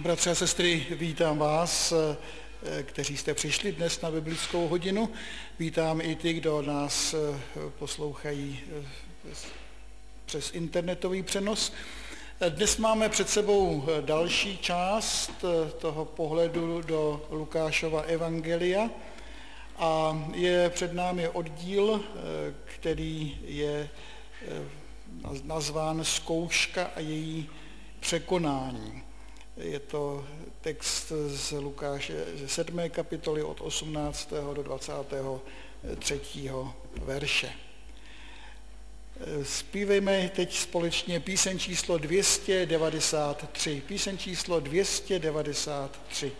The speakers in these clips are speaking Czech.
bratři a sestry, vítám vás, kteří jste přišli dnes na biblickou hodinu. Vítám i ty, kdo nás poslouchají přes internetový přenos. Dnes máme před sebou další část toho pohledu do Lukášova evangelia a je před námi oddíl, který je nazván Zkouška a její překonání. Je to text z Lukáše ze 7. kapitoly od 18. do 23. verše. Zpívejme teď společně píseň číslo 293. Píseň číslo 293.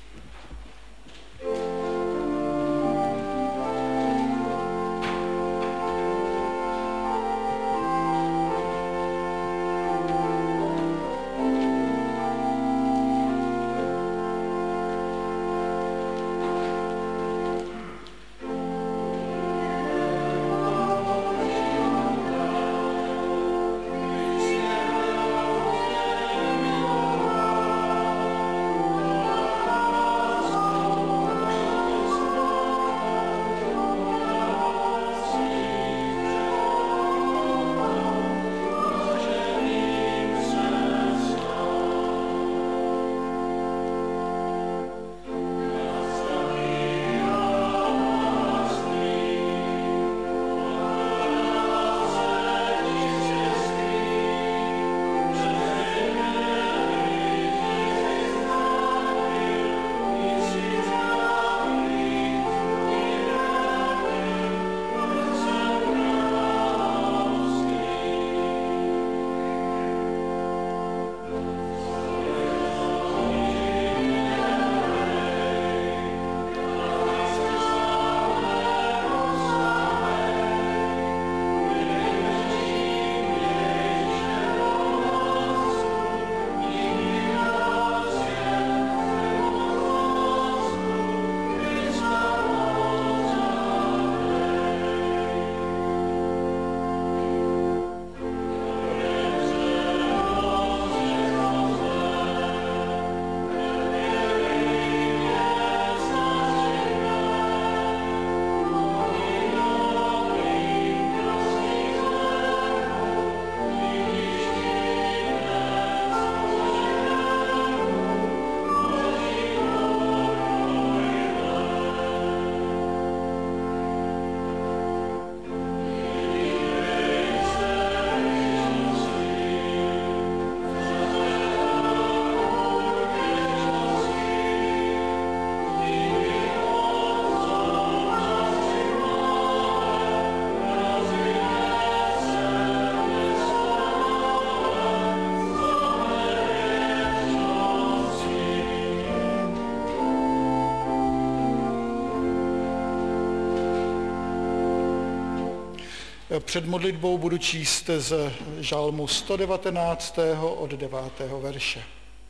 Před modlitbou budu číst z žalmu 119. od 9. verše.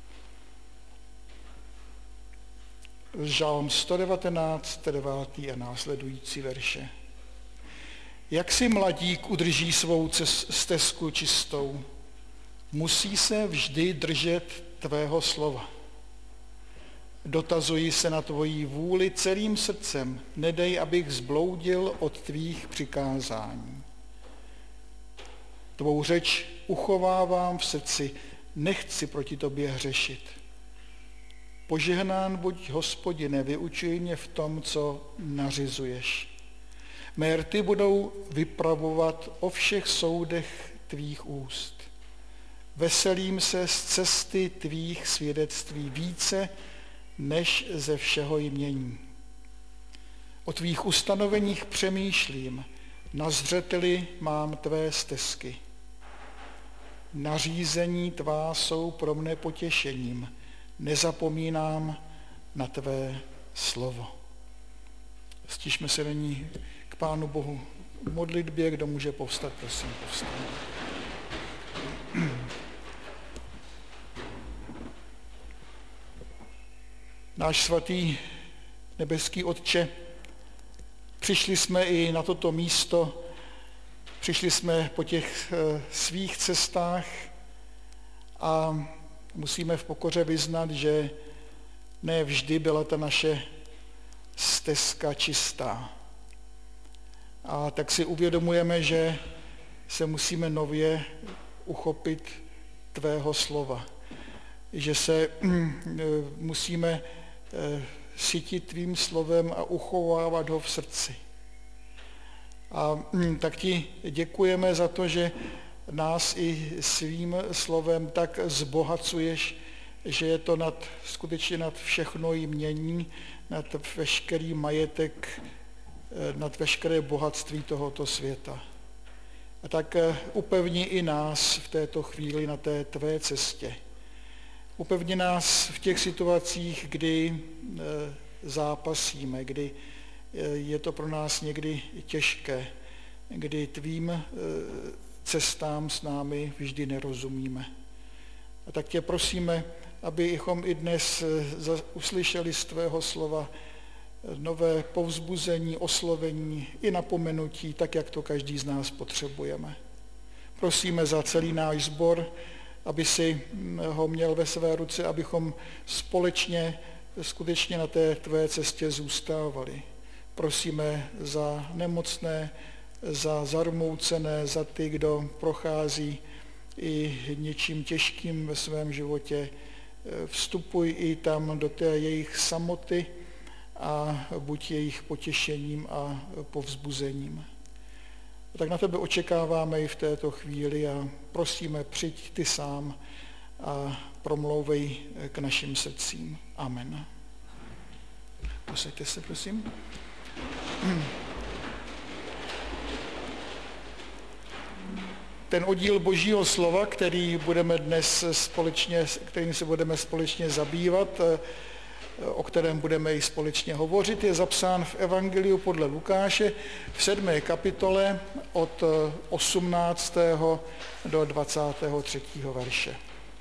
Žalm 119, 9. a následující verše. Jak si mladík udrží svou stezku čistou, musí se vždy držet tvého slova. Dotazuji se na tvoji vůli celým srdcem, nedej, abych zbloudil od tvých přikázání. Tvou řeč uchovávám v srdci, nechci proti tobě hřešit. Požehnán buď, Hospodine, vyučuj mě v tom, co nařizuješ. Mé rty budou vypravovat o všech soudech tvých úst. Veselím se z cesty tvých svědectví více, než ze všeho jmění. O tvých ustanoveních přemýšlím, na zřeteli mám tvé stezky. Nařízení tvá jsou pro mne potěšením, nezapomínám na tvé slovo. Stišme se nyní k Pánu Bohu v modlitbě, kdo může povstat, prosím, povstaňte. Náš svatý nebeský Otče, přišli jsme i na toto místo, přišli jsme po těch svých cestách a Musíme v pokoře vyznat, že ne vždy byla ta naše stezka čistá. A tak si uvědomujeme, že se musíme nově uchopit tvého slova. Že se musíme sytit tvým slovem a uchovávat ho v srdci. A tak ti děkujeme za to, že nás i svým slovem tak zbohacuješ, že je to skutečně nad všechno jmění, nad veškerý majetek, nad veškeré bohatství tohoto světa. A tak upevni i nás v této chvíli na té tvé cestě. Upevni nás v těch situacích, kdy zápasíme, kdy je to pro nás někdy těžké, kdy tvým cestám s námi vždy nerozumíme. A tak tě prosíme, abychom i dnes uslyšeli z tvého slova nové povzbuzení, oslovení i napomenutí, tak jak to každý z nás potřebujeme. Prosíme za celý náš sbor, aby si ho měl ve své ruce, abychom společně skutečně na té tvé cestě zůstávali. Prosíme za nemocné, za zarmoucené, za ty, kdo prochází i něčím těžkým ve svém životě. Vstupuj i tam do té jejich samoty a buď jejich potěšením a povzbuzením. Tak na tebe očekáváme i v této chvíli a prosíme, přijď ty sám a promlouvej k našim srdcím. Amen. Posaďte se, prosím. Ten oddíl Božího slova, kterým se budeme společně zabývat, o kterém budeme i společně hovořit, je zapsán v Evangeliu podle Lukáše v 7. kapitole od 18. do 23. verše.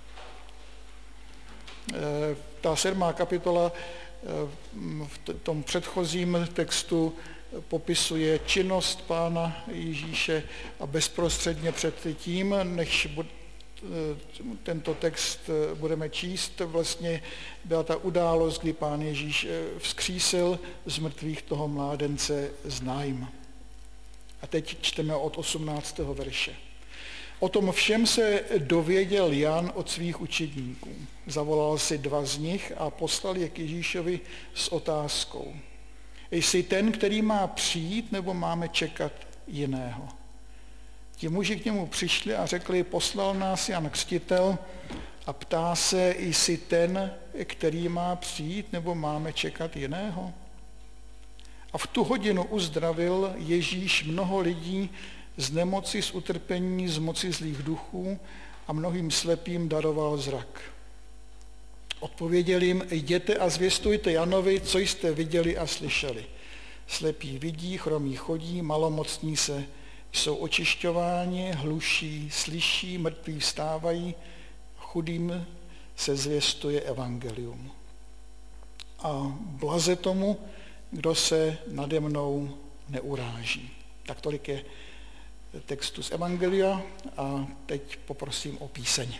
Ta 7. kapitola v tom předchozím textu popisuje činnost Pána Ježíše a bezprostředně před tím, než tento text budeme číst, vlastně byla ta událost, kdy Pán Ježíš vzkřísil z mrtvých toho mládence z Naim. A teď čteme od 18. verše. O tom všem se dověděl Jan od svých učedníků. Zavolal si 2 z nich a poslal je k Ježíšovi s otázkou. Jsi ten, který má přijít, nebo máme čekat jiného? Ti muži k němu přišli a řekli, poslal nás Jan Křtitel a ptá se, jsi ten, který má přijít, nebo máme čekat jiného? A v tu hodinu uzdravil Ježíš mnoho lidí z nemoci, z utrpení, z moci zlých duchů a mnohým slepým daroval zrak. Odpověděl jim, jděte a zvěstujte Janovi, co jste viděli a slyšeli. Slepí vidí, chromí chodí, malomocní jsou očišťováni, hluší slyší, mrtví vstávají, chudým se zvěstuje evangelium. A blaze tomu, kdo se nade mnou neuráží. Tak tolik je textu z Evangelia a teď poprosím o píseň.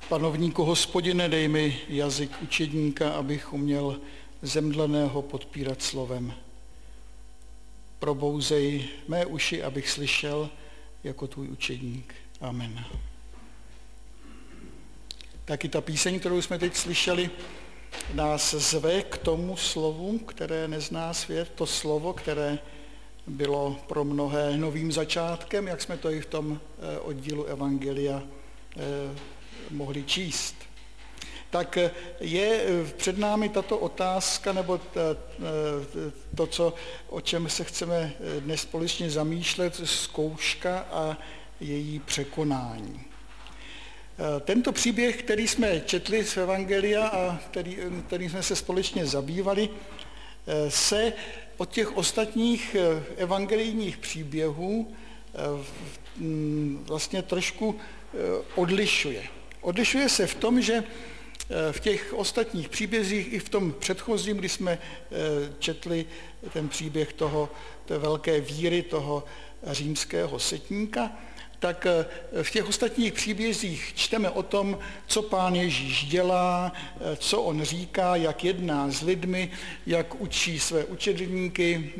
Panovníku Hospodine, dej mi jazyk učedníka, abych uměl zemdleného podpírat slovem. Probouzej mé uši, abych slyšel jako tvůj učedník. Amen. Taky ta píseň, kterou jsme teď slyšeli, nás zve k tomu slovu, které nezná svět, to slovo, které bylo pro mnohé novým začátkem, jak jsme to i v tom oddílu Evangelia mohli číst. Tak je před námi tato otázka, nebo to, o čem se chceme dnes společně zamýšlet, zkouška a její překonání. Tento příběh, který jsme četli z Evangelia a který jsme se společně zabývali, se od těch ostatních evangelijních příběhů vlastně trošku odlišuje. Odlišuje se v tom, že v těch ostatních příbězích i v tom předchozím, kdy jsme četli ten příběh té velké víry toho římského setníka, tak v těch ostatních příbězích čteme o tom, co Pán Ježíš dělá, co on říká, jak jedná s lidmi, jak učí své učedníky.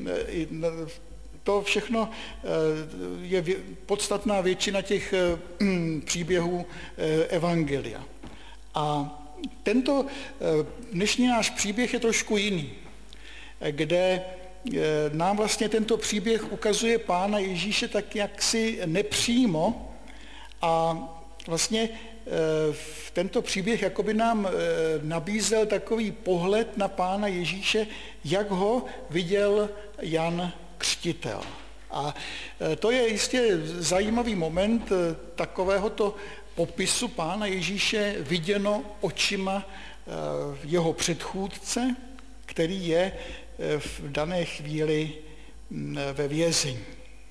To všechno je podstatná většina těch příběhů Evangelia. A tento dnešní náš příběh je trošku jiný, kde nám vlastně tento příběh ukazuje Pána Ježíše tak jaksi nepřímo a vlastně tento příběh jakoby nám nabízel takový pohled na Pána Ježíše, jak ho viděl Jan Křtitel. A to je jistě zajímavý moment takovéhoto popisu Pána Ježíše viděno očima jeho předchůdce, který je v dané chvíli ve vězení.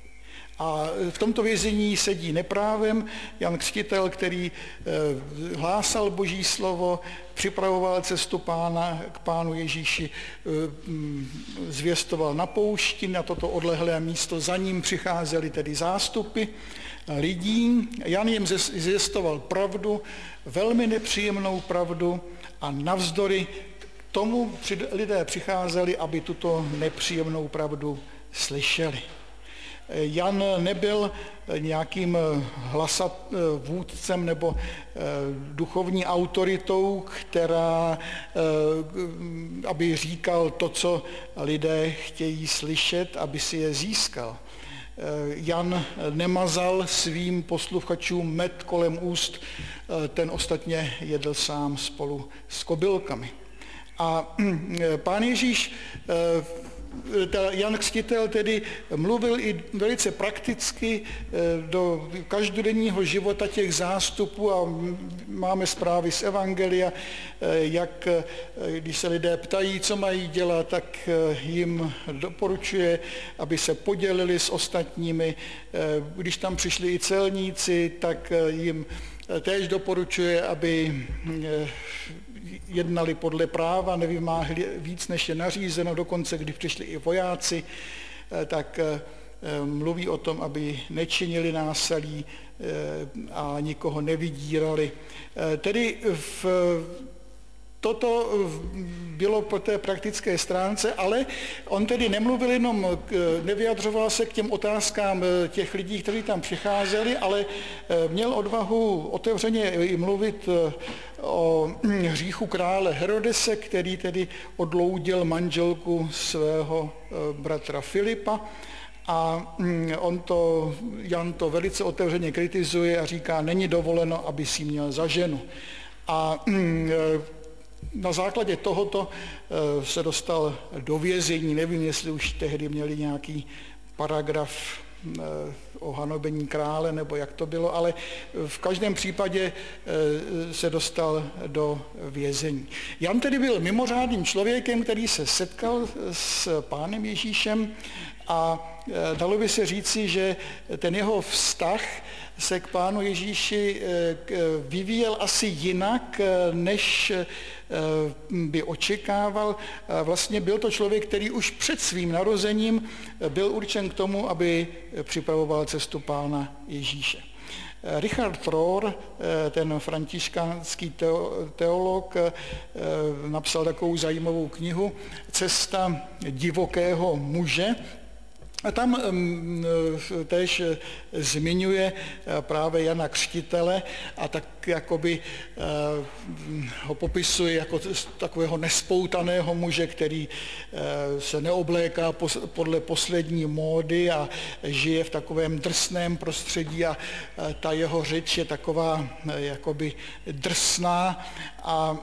A v tomto vězení sedí neprávem Jan Křtitel, který hlásal Boží slovo, připravoval cestu k Pánu Ježíši, zvěstoval na poušti, na toto odlehlé místo, za ním přicházely tedy zástupy lidí. Jan jim zvěstoval pravdu, velmi nepříjemnou pravdu a navzdory tomu lidé přicházeli, aby tuto nepříjemnou pravdu slyšeli. Jan nebyl nějakým vůdcem nebo duchovní autoritou, která, aby říkal to, co lidé chtějí slyšet, aby si je získal. Jan nemazal svým posluchačům med kolem úst, ten ostatně jedl sám spolu s kobylkami. A Pán Ježíš, Jan Křtitel tedy mluvil i velice prakticky do každodenního života těch zástupů a máme zprávy z Evangelia, jak když se lidé ptají, co mají dělat, tak jim doporučuje, aby se podělili s ostatními. Když tam přišli i celníci, tak jim též doporučuje, aby jednali podle práva, nevymáhli víc, než je nařízeno, dokonce když přišli i vojáci, tak mluví o tom, aby nečinili násilí a nikoho nevydírali. Tedy toto bylo po té praktické stránce, ale on tedy nemluvil jenom, nevyjadřoval se k těm otázkám těch lidí, kteří tam přicházeli, ale měl odvahu otevřeně i mluvit o hříchu krále Herodese, který tedy odloudil manželku svého bratra Filipa. A Jan to velice otevřeně kritizuje a říká, není dovoleno, aby si měl za ženu. A na základě tohoto se dostal do vězení. Nevím, jestli už tehdy měli nějaký paragraf o hanobení krále, nebo jak to bylo, ale v každém případě se dostal do vězení. Jan tedy byl mimořádným člověkem, který se setkal s Pánem Ježíšem a dalo by se říci, že ten jeho vztah se k Pánu Ježíši vyvíjel asi jinak, než by očekával. Vlastně byl to člověk, který už před svým narozením byl určen k tomu, aby připravoval cestu Pána Ježíše. Richard Rohr, ten františkánský teolog, napsal takovou zajímavou knihu Cesta divokého muže. A tam též zmiňuje právě Jana Křtitele a tak jakoby ho popisuje jako takového nespoutaného muže, který se neobléká podle poslední módy a žije v takovém drsném prostředí a ta jeho řeč je taková jakoby drsná a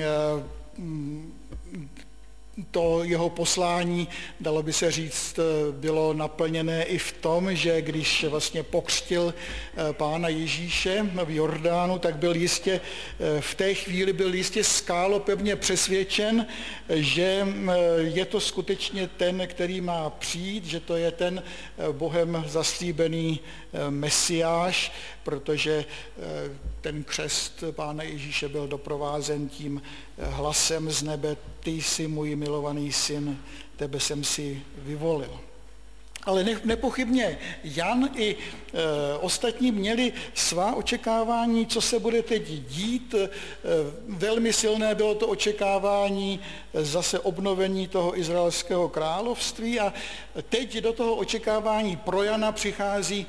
to jeho poslání, dalo by se říct, bylo naplněné i v tom, že když vlastně pokřtil Pána Ježíše v Jordánu, tak byl jistě, v té chvíli byl jistě skálopevně přesvědčen, že je to skutečně ten, který má přijít, že to je ten Bohem zaslíbený Mesiáš, protože ten křest Pána Ježíše byl doprovázen tím hlasem z nebe: Ty jsi můj milovaný syn, tebe jsem si vyvolil. Ale nepochybně Jan i ostatní měli svá očekávání, co se bude teď dít. Velmi silné bylo to očekávání zase obnovení toho izraelského království a teď do toho očekávání pro Jana přichází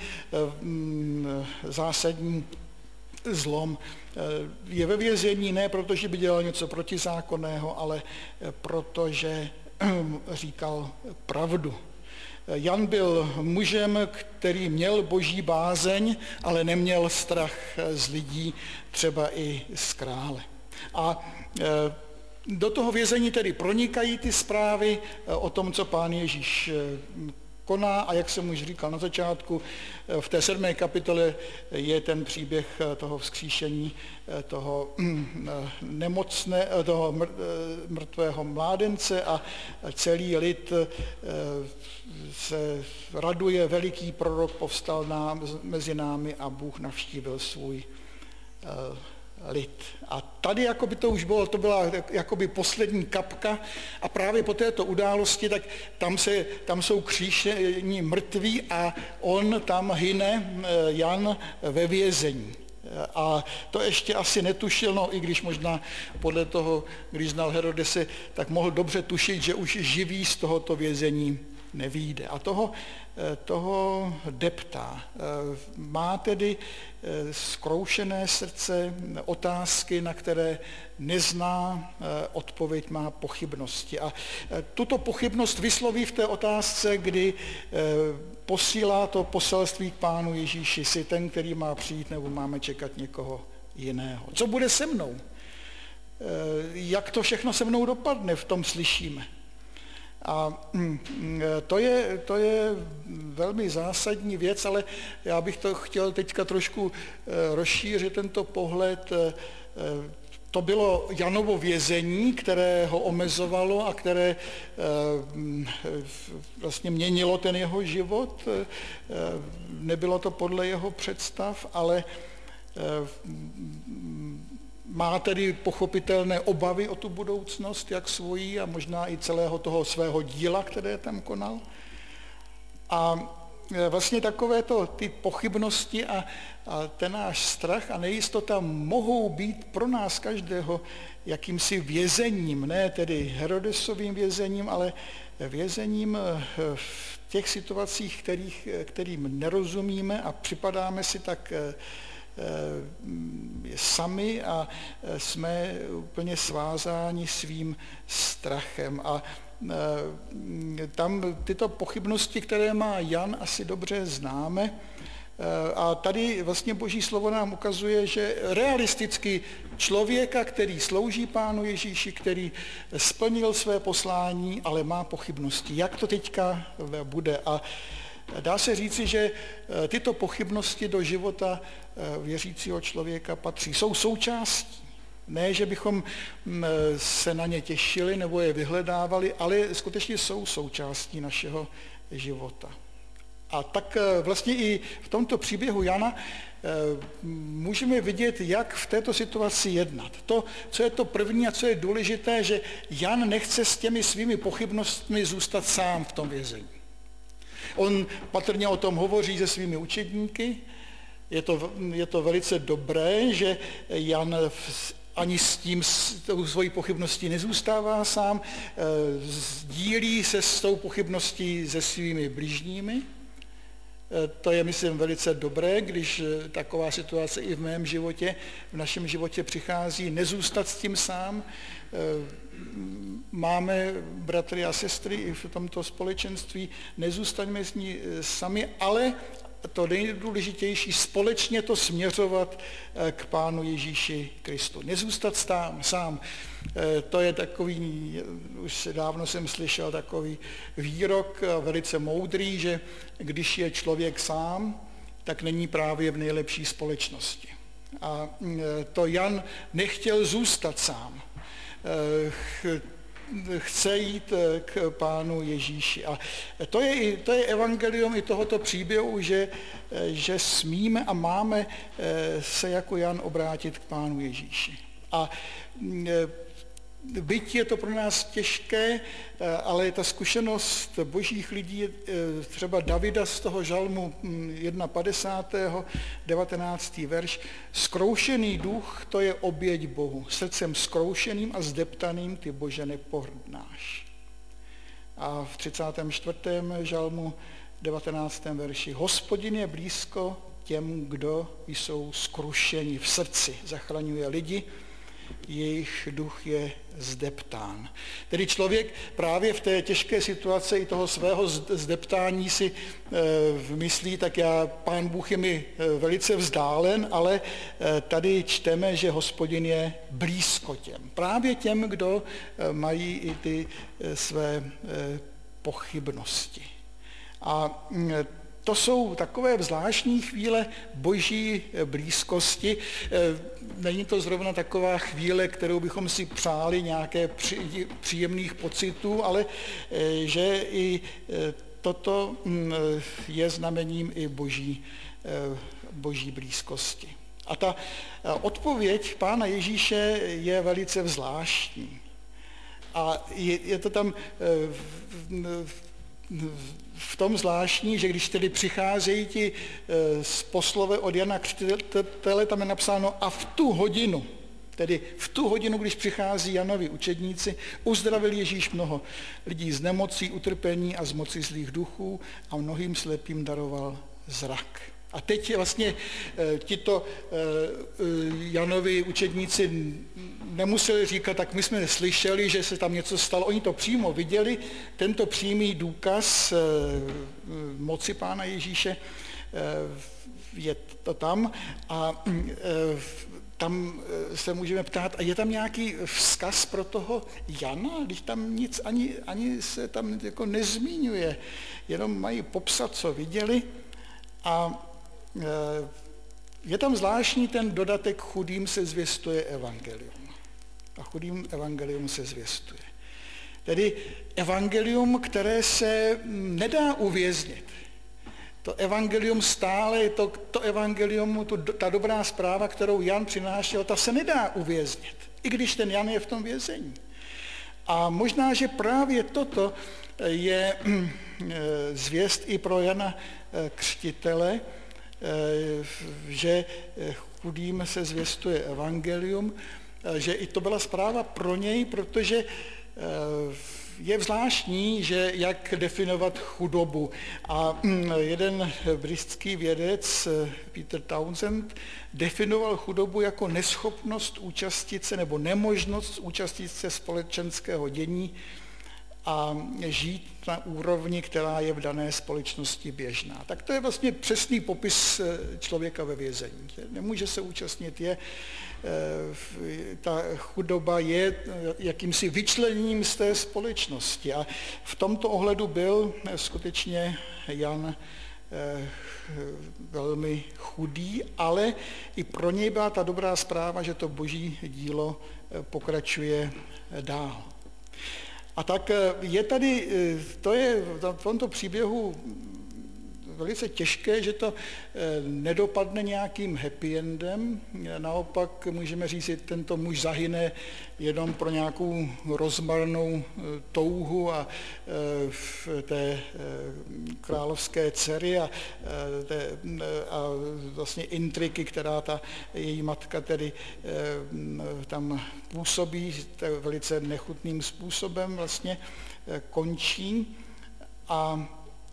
zásadní zlom. Je ve vězení ne proto, že by dělal něco protizákonného, ale protože říkal pravdu. Jan byl mužem, který měl boží bázeň, ale neměl strach z lidí, třeba i z krále. A do toho vězení tedy pronikají ty zprávy o tom, co Pán Ježíš koná a jak jsem už říkal na začátku, v té 7. kapitole je ten příběh toho vzkříšení toho mrtvého mládence a celý lid se raduje, veliký prorok povstal mezi námi a Bůh navštívil svůj lid. A tady jakoby to už bylo, to byla jakoby poslední kapka a právě po této události, tak tam jsou křížení mrtví a on tam hyne, Jan, ve vězení. A to ještě asi netušil, no i když možná podle toho, když znal Herodese, tak mohl dobře tušit, že už živý z tohoto vězení nevyjde. A toho deptá. Má tedy zkroušené srdce, otázky, na které nezná odpověď, má pochybnosti. A tuto pochybnost vysloví v té otázce, kdy posílá to poselství k Pánu Ježíši: Jsi ten, který má přijít, nebo máme čekat někoho jiného? Co bude se mnou? Jak to všechno se mnou dopadne, v tom slyšíme. A to je velmi zásadní věc, ale já bych to chtěl teďka trošku rozšířit, tento pohled. To bylo Janovo vězení, které ho omezovalo a které vlastně měnilo ten jeho život. Nebylo to podle jeho představ, ale má tedy pochopitelné obavy o tu budoucnost, jak svojí a možná i celého toho svého díla, které tam konal. A vlastně takovéto ty pochybnosti a ten náš strach a nejistota mohou být pro nás každého jakýmsi vězením, ne tedy Herodesovým vězením, ale vězením v těch situacích, kterým nerozumíme a připadáme si tak sami a jsme úplně svázáni svým strachem. A tam tyto pochybnosti, které má Jan, asi dobře známe. A tady vlastně Boží slovo nám ukazuje, že realisticky člověka, který slouží Pánu Ježíši, který splnil své poslání, ale má pochybnosti. Jak to teďka bude? A dá se říci, že tyto pochybnosti do života věřícího člověka patří. Jsou součástí. Ne, že bychom se na ně těšili nebo je vyhledávali, ale skutečně jsou součástí našeho života. A tak vlastně i v tomto příběhu Jana můžeme vidět, jak v této situaci jednat. To, co je to první a co je důležité, že Jan nechce s těmi svými pochybnostmi zůstat sám v tom vězení. On patrně o tom hovoří se svými učedníky Je to velice dobré, že Jan ani s tou svojí pochybností nezůstává sám, sdílí se s tou pochybností se svými bližními. To je, myslím, velice dobré, když taková situace i v mém životě, v našem životě přichází, nezůstat s tím sám. Máme bratry a sestry i v tomto společenství, nezůstaňme s ní sami, ale to nejdůležitější, společně to směřovat k Pánu Ježíši Kristu. Nezůstat sám. To je takový, už dávno jsem slyšel takový výrok velice moudrý, že když je člověk sám, tak není právě v nejlepší společnosti. A to Jan nechtěl zůstat sám. Chce jít k Pánu Ježíši. A to je evangelium i tohoto příběhu, že smíme a máme se jako Jan obrátit k Pánu Ježíši. A byť je to pro nás těžké, ale ta zkušenost božích lidí, třeba Davida z toho žalmu 51. 19. verš, zkroušený duch, to je oběť Bohu. Srdcem zkroušeným a zdeptaným ty, Bože, nepohrdnáš. A v 34. žalmu 19. verši, Hospodin je blízko těm, kdo jsou zkrušeni v srdci, zachraňuje lidi, jejich duch je zdeptán. Tedy člověk právě v té těžké situaci i toho svého zdeptání si myslí, tak Pán Bůh je mi velice vzdálen, ale tady čteme, že Hospodin je blízko těm. Právě těm, kdo mají i ty své pochybnosti. A to jsou takové zvláštní chvíle boží blízkosti. Není to zrovna taková chvíle, kterou bychom si přáli nějaké příjemných pocitů, ale že i toto je znamením i boží blízkosti. A ta odpověď Pána Ježíše je velice zvláštní. A je to tam v tom zvláštní, že když tedy přicházejí ti z poslove od Jana Křtitele, tam je napsáno a v tu hodinu, tedy v tu hodinu, když přichází Janovi učedníci, uzdravil Ježíš mnoho lidí z nemocí, utrpení a z moci zlých duchů a mnohým slepým daroval zrak. A teď vlastně tito Janovi učedníci nemuseli říkat, tak my jsme slyšeli, že se tam něco stalo. Oni to přímo viděli, tento přímý důkaz moci Pána Ježíše je to tam a tam se můžeme ptát, a je tam nějaký vzkaz pro toho Jana, když tam nic ani se tam jako nezmiňuje, jenom mají popsat, co viděli. A je tam zvláštní ten dodatek, chudým se zvěstuje evangelium. A chudým evangelium se zvěstuje. Tedy evangelium, které se nedá uvěznit. To evangelium stále, to evangelium, ta dobrá zpráva, kterou Jan přinášel, ta se nedá uvěznit, i když ten Jan je v tom vězení. A možná, že právě toto je zvěst i pro Jana Křtitele, že chudým se zvěstuje evangelium, že i to byla zpráva pro něj, protože je zvláštní, že jak definovat chudobu. A jeden britský vědec, Peter Townsend, definoval chudobu jako neschopnost účastit se nebo nemožnost účastit se společenského dění a žít na úrovni, která je v dané společnosti běžná. Tak to je vlastně přesný popis člověka ve vězení. Nemůže se účastnit, ta chudoba je jakýmsi vyčleněním z té společnosti. A v tomto ohledu byl skutečně Jan velmi chudý, ale i pro něj byla ta dobrá zpráva, že to boží dílo pokračuje dál. A tak je tady, to je v tomto příběhu velice těžké, že to nedopadne nějakým happy endem. Naopak můžeme říct, že tento muž zahyne jenom pro nějakou rozmarnou touhu a v té královské dcery a vlastně intriky, která ta její matka tedy tam působí, velice nechutným způsobem vlastně končí. A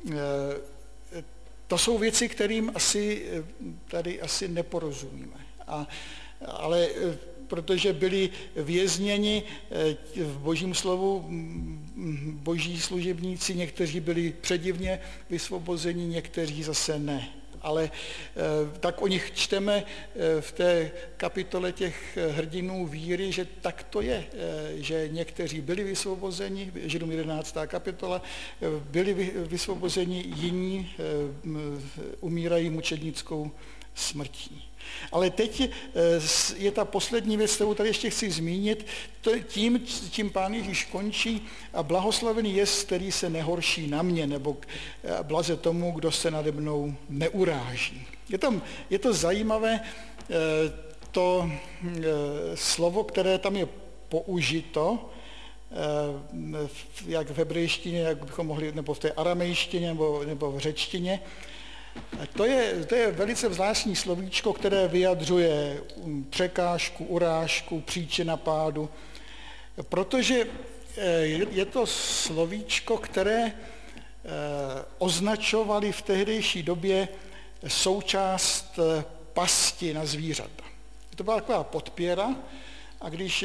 to jsou věci, kterým tady asi neporozumíme. Ale protože byli vězněni v Božím slovu boží služebníci, někteří byli předivně vysvobozeni, někteří zase ne. Ale tak o nich čteme v té kapitole těch hrdinů víry, že tak to je, že někteří byli vysvobozeni, Židům 11. kapitola, byli vysvobozeni, jiní umírají mučednickou smrtí. Ale teď je ta poslední věc, kterou tady ještě chci zmínit, tím Pán Ježíš končí a blahoslavený je, který se nehorší na mě, nebo blaze tomu, kdo se nade mnou neuráží. Je to zajímavé, to slovo, které tam je použito, jak v hebrejštině, jak bychom mohli, nebo v té aramejštině, nebo v řečtině. To je velice zvláštní slovíčko, které vyjadřuje překážku, urážku, příčina pádu, protože je to slovíčko, které označovali v tehdejší době součást pasti na zvířata. To byla taková podpěra a když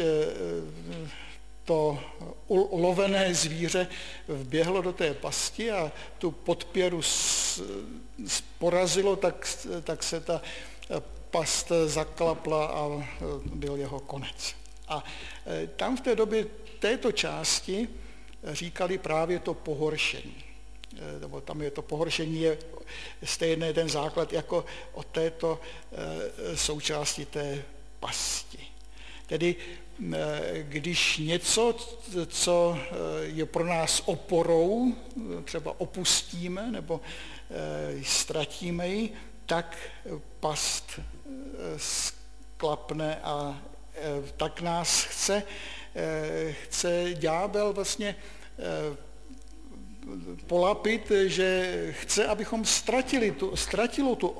to ulovené zvíře vběhlo do té pasti a tu podpěru porazilo, tak se ta past zaklapla a byl jeho konec. A tam v té době této části říkali právě to pohoršení. Nebo tam je to pohoršení je stejný ten základ jako o této součásti té pasti. Tedy když něco, co je pro nás oporou, třeba opustíme nebo ztratíme ji, tak past sklapne a tak nás chce ďábel vlastně polapit, že chce, abychom ztratili tu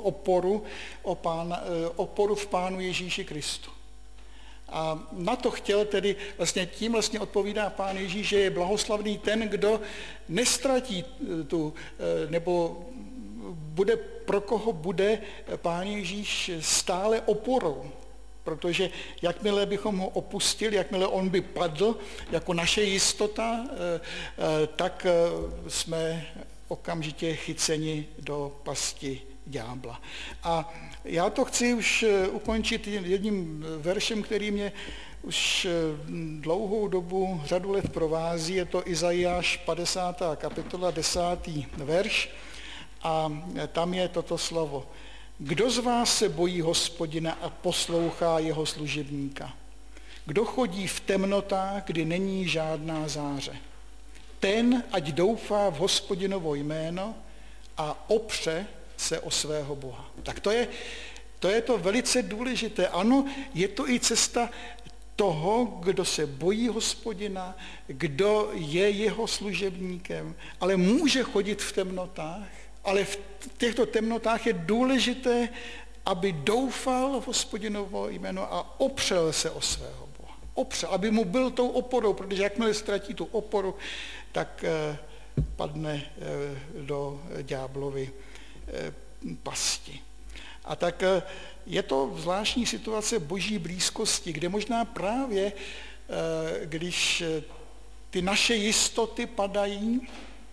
oporu v Pánu Ježíši Kristu. A na to chtěl tedy, tím vlastně odpovídá Pán Ježíš, že je blahoslavný ten, kdo nestratí nebo pro koho bude Pán Ježíš stále oporou. Protože jakmile bychom ho opustili, jakmile on by padl jako naše jistota, tak jsme okamžitě chyceni do pasti ďábla. A já to chci už ukončit jedním veršem, který mě už dlouhou dobu, řadu let provází. Je to Izajáš 50. kapitola, 10. verš. A tam je toto slovo. Kdo z vás se bojí Hospodina a poslouchá jeho služebníka? Kdo chodí v temnotách, kdy není žádná záře? Ten, ať doufá v Hospodinovo jméno a opře se o svého Boha. Tak to je to velice důležité. Ano, je to i cesta toho, kdo se bojí Hospodina, kdo je jeho služebníkem, ale může chodit v temnotách, ale v těchto temnotách je důležité, aby doufal v Hospodinovo jméno a opřel se o svého Boha. Opřel, aby mu byl tou oporou, protože jakmile ztratí tu oporu, tak padne do ďáblovy pasti. A tak je to zvláštní situace boží blízkosti, kde možná právě, když ty naše jistoty padají,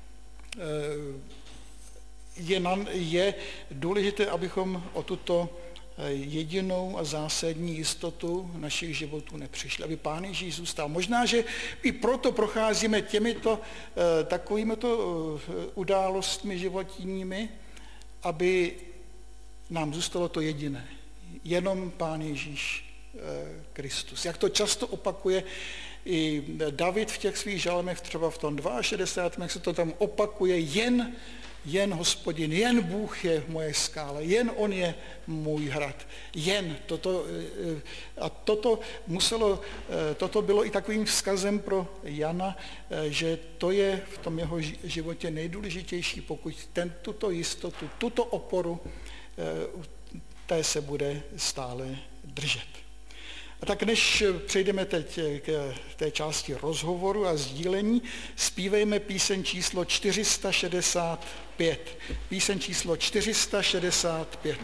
je důležité, abychom o tuto jedinou a zásadní jistotu našich životů nepřišli, aby Pán Ježíš zůstal. Možná, že i proto procházíme takovýmito událostmi životními, aby nám zůstalo to jediné. Jenom Pán Ježíš Kristus. Jak to často opakuje I David v těch svých žalmech, třeba v tom 62. se to tam opakuje, jen Hospodin, jen Bůh je moje skála, jen On je můj hrad, jen toto. A toto bylo i takovým vzkazem pro Jana, že to je v tom jeho životě nejdůležitější, pokud tuto jistotu, tuto oporu, té se bude stále držet. A tak než přejdeme teď k té části rozhovoru a sdílení, zpívejme píseň číslo 465. Píseň číslo 465.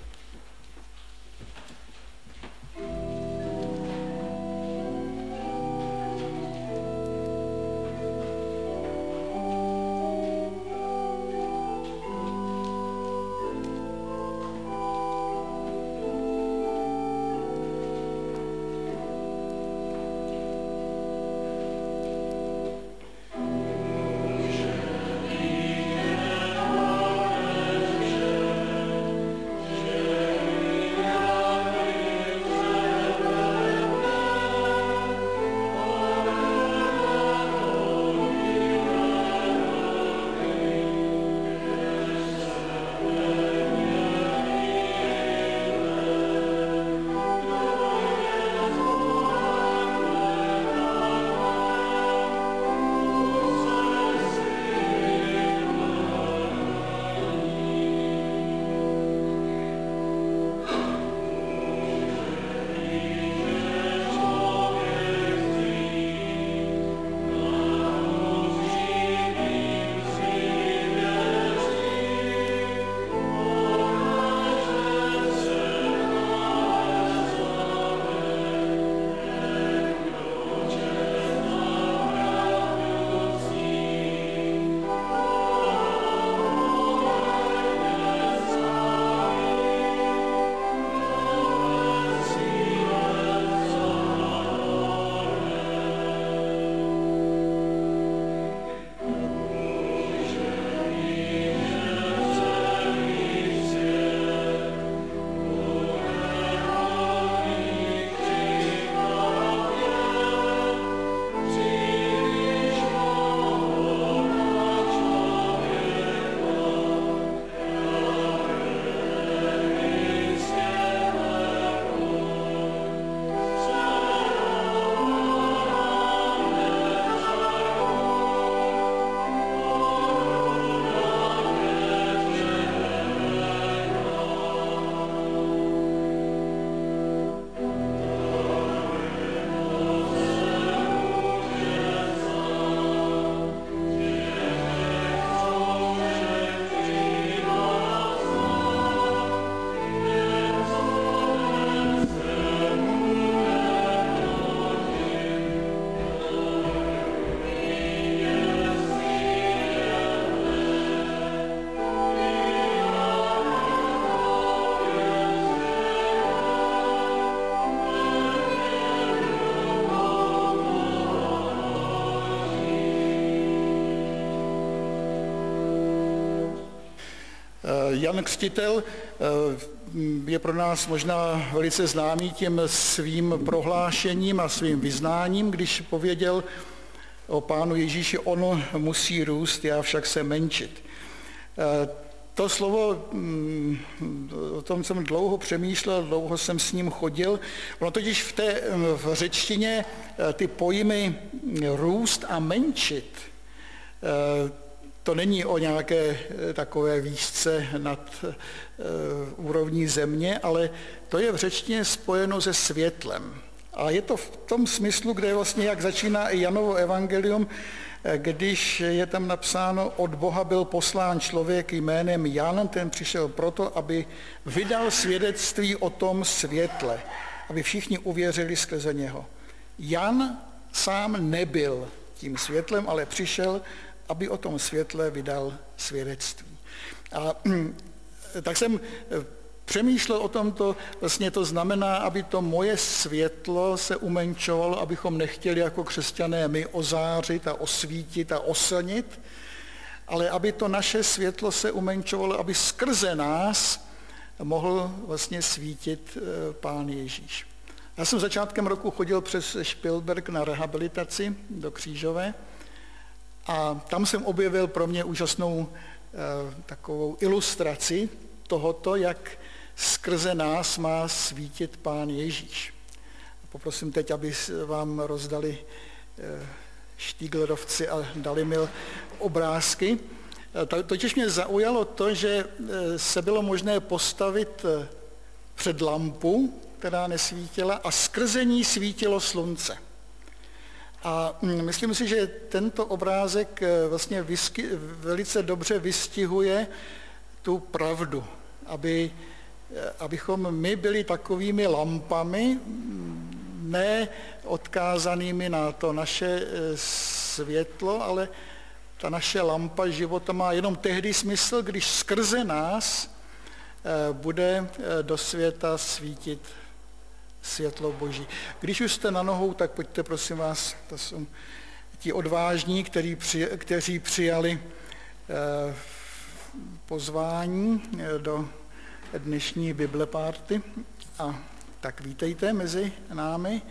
Jan Křtitel je pro nás možná velice známý tím svým prohlášením a svým vyznáním, když pověděl o Pánu Ježíši, on musí růst, já však se menšit. To slovo, o tom jsem dlouho přemýšlel, dlouho jsem s ním chodil. Ono totiž v řečtině ty pojmy růst a menšit, to není o nějaké takové výšce nad úrovní země, ale to je v řečtině spojeno se světlem. A je to v tom smyslu, kde vlastně jak začíná i Janovo evangelium, když je tam napsáno, od Boha byl poslán člověk jménem Jan, ten přišel proto, aby vydal svědectví o tom světle, aby všichni uvěřili skrze něho. Jan sám nebyl tím světlem, ale přišel, aby o tom světle vydal svědectví. A tak jsem přemýšlel o tomto, vlastně to znamená, aby to moje světlo se umenšovalo, abychom nechtěli jako křesťané my ozářit a osvítit a oslnit, ale aby to naše světlo se umenšovalo, aby skrze nás mohl vlastně svítit Pán Ježíš. Já jsem začátkem roku chodil přes Špilberk na rehabilitaci do Křížové a tam jsem objevil pro mě úžasnou takovou ilustraci tohoto, jak skrze nás má svítit Pán Ježíš. Poprosím teď, aby vám rozdali štíglerovci a dali mi obrázky. Totiž mě zaujalo to, že se bylo možné postavit před lampu, která nesvítila, a skrze ní svítilo slunce. A myslím si, že tento obrázek vlastně velice dobře vystihuje tu pravdu, abychom my byli takovými lampami, ne odkázanými na to naše světlo, ale ta naše lampa života má jenom tehdy smysl, když skrze nás bude do světa svítit světlo Boží. Když už jste na nohou, tak pojďte, prosím vás, to jsou ti odvážní, kteří přijali pozvání do dnešní Bibleparty. A tak vítejte mezi námi.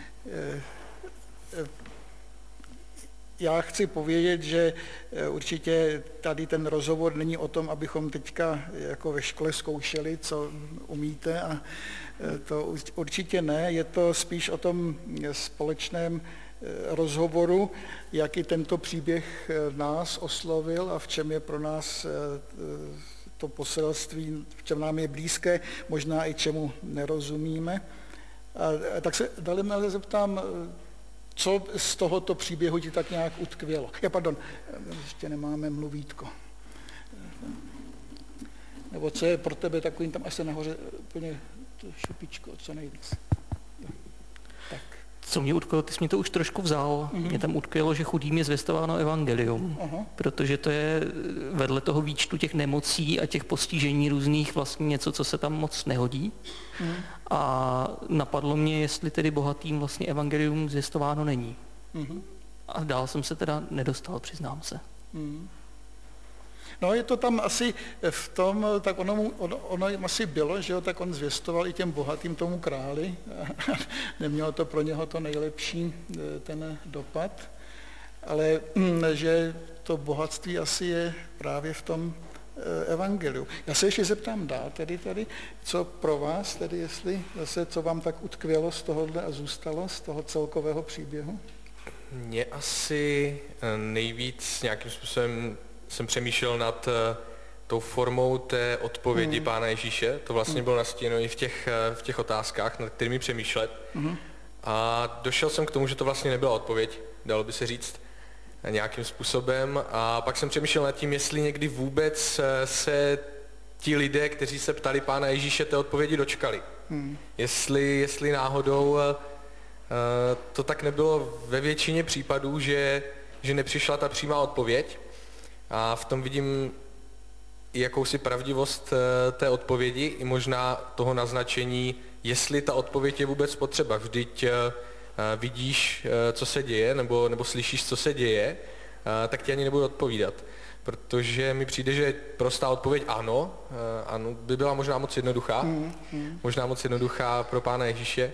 Já chci povědět, že určitě tady ten rozhovor není o tom, abychom teďka jako ve škole zkoušeli, co umíte, a to určitě ne. Je to spíš o tom společném rozhovoru, jaký tento příběh nás oslovil a v čem je pro nás to poselství, v čem nám je blízké, možná i čemu nerozumíme. A tak se dále zeptám, co z tohoto příběhu ti tak nějak utkvělo? Ještě nemáme mluvítko. Nebo co je pro tebe takovým tam asi nahoře úplně šupičko, co nejvíc? Tak. Co mě utkvělo, ty jsi mě to už trošku vzal. Mě tam utkvělo, že chudým je zvěstováno evangelium, protože to je vedle toho výčtu těch nemocí a těch postižení různých vlastně něco, co se tam moc nehodí. A napadlo mě, jestli tedy bohatým vlastně evangelium zvěstováno není. A dál jsem se teda nedostal, přiznám se. No, je to tam asi v tom, tak ono asi bylo, že jo, tak on zvěstoval i těm bohatým, tomu králi. Nemělo to pro něho to nejlepší, ten dopad, ale že to bohatství asi je právě v tom evangeliu. Já se ještě zeptám dál tady, co pro vás, tedy jestli zase, co vám tak utkvělo z tohohle a zůstalo z toho celkového příběhu? Mně asi nejvíc nějakým způsobem jsem přemýšlel nad tou formou té odpovědi Pána Ježíše. To vlastně bylo nastíněno i v těch otázkách, nad kterými přemýšlet. A došel jsem k tomu, že to vlastně nebyla odpověď, dalo by se říct, nějakým způsobem. A pak jsem přemýšlel nad tím, jestli někdy vůbec se ti lidé, kteří se ptali Pána Ježíše, té odpovědi dočkali. Jestli náhodou to tak nebylo ve většině případů, že nepřišla ta přímá odpověď. A v tom vidím i jakousi pravdivost té odpovědi, i možná toho naznačení, jestli ta odpověď je vůbec potřeba. Vždyť vidíš, co se děje, nebo slyšíš, co se děje, tak ti ani nebudu odpovídat. Protože mi přijde, že prostá odpověď ano by byla možná moc jednoduchá, možná moc jednoduchá pro Pána Ježíše.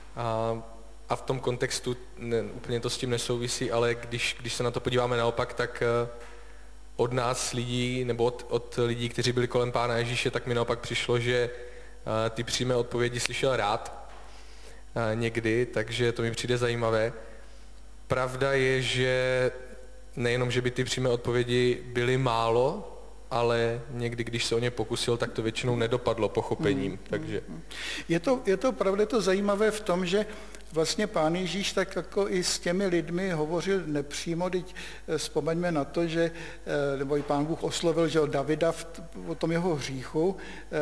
A v tom kontextu úplně to s tím nesouvisí, ale když se na to podíváme naopak, tak od nás lidí, nebo od lidí, kteří byli kolem Pána Ježíše, tak mi naopak přišlo, že ty přímé odpovědi slyšel rád někdy, takže to mi přijde zajímavé. Pravda je, že nejenom, že by ty přímé odpovědi byly málo, ale někdy, když se o ně pokusil, tak to většinou nedopadlo pochopením. Takže. Je to pravda, je to zajímavé v tom, že vlastně Pán Ježíš tak jako i s těmi lidmi hovořil nepřímo, teď vzpomeňme na to, že, nebo i Pán Bůh oslovil, že Davida o tom jeho hříchu,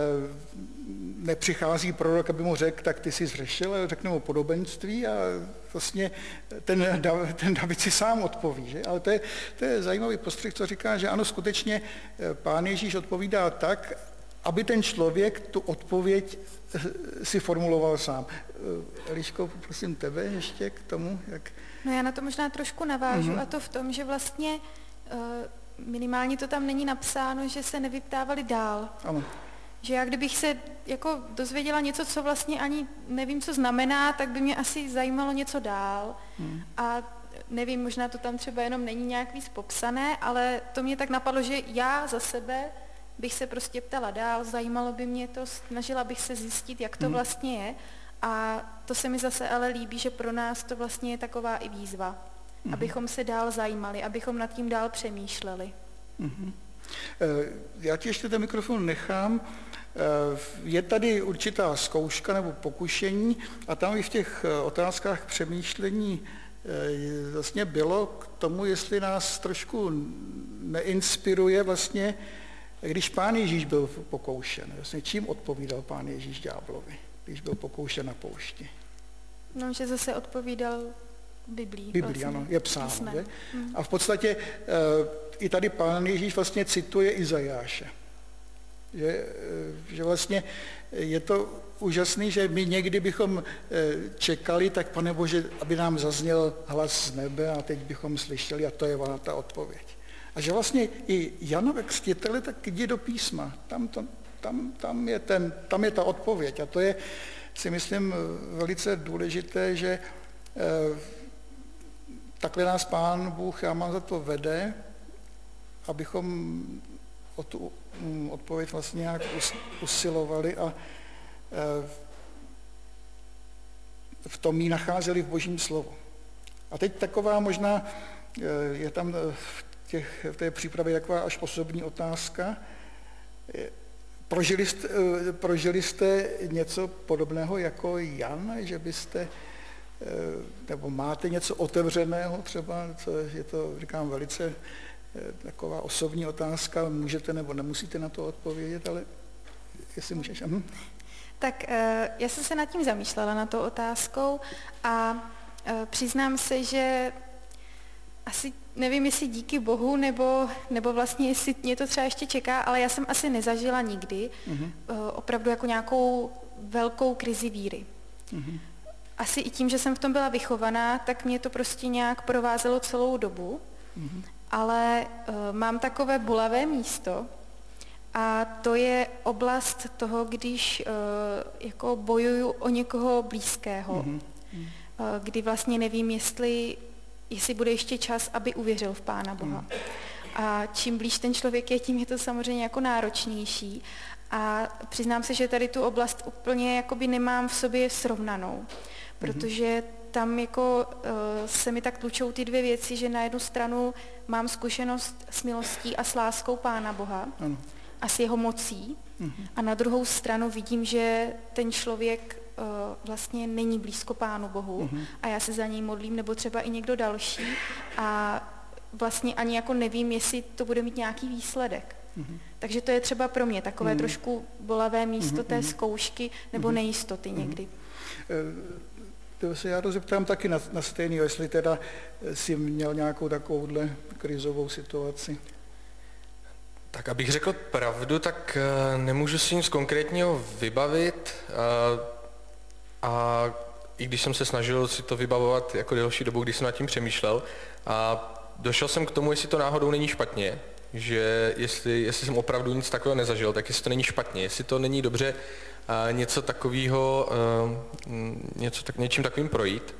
nepřichází prorok, aby mu řekl, tak ty jsi zřešil, ale řekne mu podobenství a vlastně ten David si sám odpoví. Že? Ale to je zajímavý postřeh, co říká, že ano, skutečně Pán Ježíš odpovídá tak, aby ten člověk tu odpověď si formuloval sám. Eliško, prosím tebe ještě k tomu, jak... No já na to možná trošku navážu a to v tom, že vlastně minimálně to tam není napsáno, že se nevyptávali dál. Ano. že já kdybych se jako dozvěděla něco, co vlastně ani nevím, co znamená, tak by mě asi zajímalo něco dál. A nevím, možná to tam třeba jenom není nějak víc popsané, ale to mě tak napadlo, že já za sebe bych se prostě ptala dál, zajímalo by mě to, snažila bych se zjistit, jak to vlastně je. A to se mi zase ale líbí, že pro nás to vlastně je taková i výzva, abychom se dál zajímali, abychom nad tím dál přemýšleli. Já ti ještě ten mikrofon nechám. Je tady určitá zkouška nebo pokušení a tam i v těch otázkách přemýšlení vlastně bylo k tomu, jestli nás trošku neinspiruje vlastně, když Pán Ježíš byl pokoušen. Vlastně čím odpovídal Pán Ježíš ďáblovi, když byl pokoušen na poušti? No, že zase odpovídal Biblii. Biblii, vlastně. ano, je psáno. A v podstatě i tady Pán Ježíš vlastně cituje Izajáše. Že vlastně je to úžasný, že my někdy bychom čekali, tak Pane Bože, aby nám zazněl hlas z nebe a teď bychom slyšeli a to je ona ta odpověď. A že vlastně i Janové křtitele, tak jdi do písma, tam je ta odpověď a to je, si myslím, velice důležité, že takhle nás Pán Bůh, já mám za to vede, abychom o tu odpověď vlastně nějak usilovali a v tom ji nacházeli v Božím slovu. A teď taková možná, je tam v té přípravě taková až osobní otázka. Prožili jste něco podobného jako Jan, že byste, nebo máte něco otevřeného třeba, co je to, říkám, velice taková osobní otázka, můžete nebo nemusíte na to odpovědět, ale jestli můžeš. Tak já jsem se nad tím zamýšlela, na tou otázkou a přiznám se, že asi nevím, jestli díky Bohu, nebo vlastně jestli mě to třeba ještě čeká, ale já jsem asi nezažila nikdy opravdu jako nějakou velkou krizi víry. Asi i tím, že jsem v tom byla vychovaná, tak mě to prostě nějak provázelo celou dobu, ale mám takové bolavé místo a to je oblast toho, když jako bojuju o někoho blízkého, kdy vlastně nevím, jestli bude ještě čas, aby uvěřil v Pána Boha. A čím blíž ten člověk je, tím je to samozřejmě jako náročnější. A přiznám se, že tady tu oblast úplně jakoby nemám v sobě srovnanou, protože tam jako se mi tak tlučou ty dvě věci, že na jednu stranu mám zkušenost s milostí a s láskou Pána Boha a s jeho mocí a na druhou stranu vidím, že ten člověk vlastně není blízko Pánu Bohu a já se za něj modlím, nebo třeba i někdo další a vlastně ani jako nevím, jestli to bude mít nějaký výsledek. Takže to je třeba pro mě takové trošku bolavé místo té zkoušky nebo nejistoty někdy. To se já to zeptám taky na stejného, jestli teda jsi měl nějakou takovouhle krizovou situaci. Tak abych řekl pravdu, tak nemůžu si nic konkrétního vybavit a i když jsem se snažil si to vybavovat jako delší dobu, když jsem nad tím přemýšlel a došel jsem k tomu, jestli to náhodou není špatně, že jestli jsem opravdu nic takového nezažil, tak jestli to není špatně, jestli to není dobře něco takového, něčím takovým projít.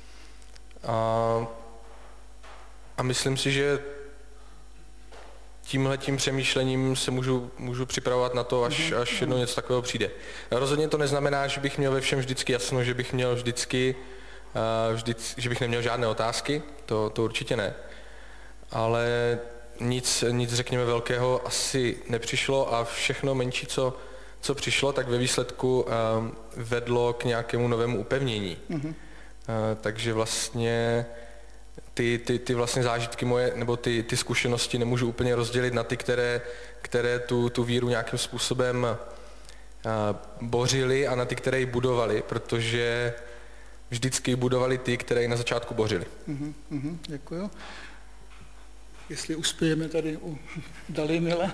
A myslím si, že tímhletím přemýšlením se můžu připravovat na to, až jednou něco takového přijde. Rozhodně to neznamená, že bych měl ve všem vždycky jasno, že bych měl že bych neměl žádné otázky, to určitě ne. Ale nic řekněme velkého asi nepřišlo a všechno menší, co přišlo, tak ve výsledku vedlo k nějakému novému upevnění. Takže vlastně ty vlastně zážitky moje, nebo ty zkušenosti nemůžu úplně rozdělit na ty, které tu víru nějakým způsobem bořily a na ty, které ji budovali, protože vždycky budovali ty, které ji na začátku bořili. Děkuju. Jestli uspějeme tady u Dalimila.